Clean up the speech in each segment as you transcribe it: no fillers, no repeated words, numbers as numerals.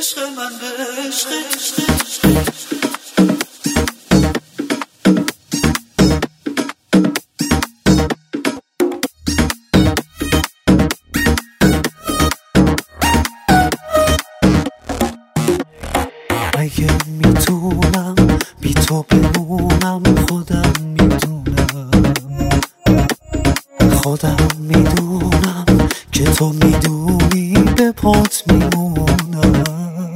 عشق من به عشق اگه میتونم بی تو بمونم خودم میدونم که تو میدونی به پات میمونم.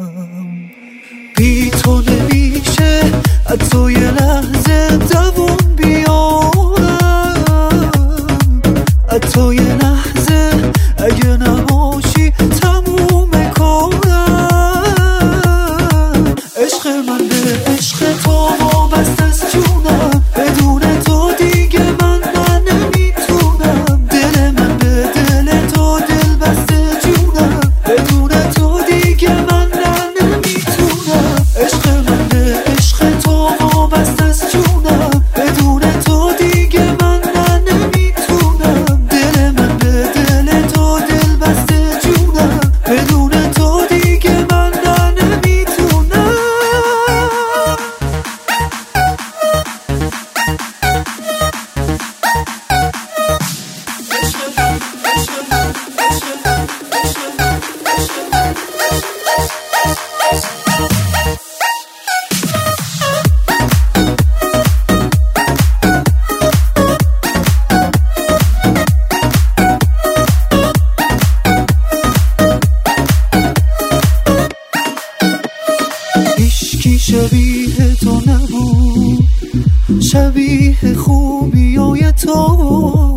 بی تو نمیشه حتی یه لحظه دووم بیارم، حتی یه لحظه اگه نباشی تموم کارم. عشق من به عشق تو وابسته است جونم، بدون تو دیگه من نمیتونم. دل من به دل تو دل بسته جونم، بدون تو دیگه من نمیتونم. عشق من به عشق تو وابسته است جونم، بدون تو دیگه من نمیتونم. دل من به دل تو دل بسته جونم، بدون تو دیگه من نمیتونم. هیچکی شبیه تو نبود، شبیه خوبیای تو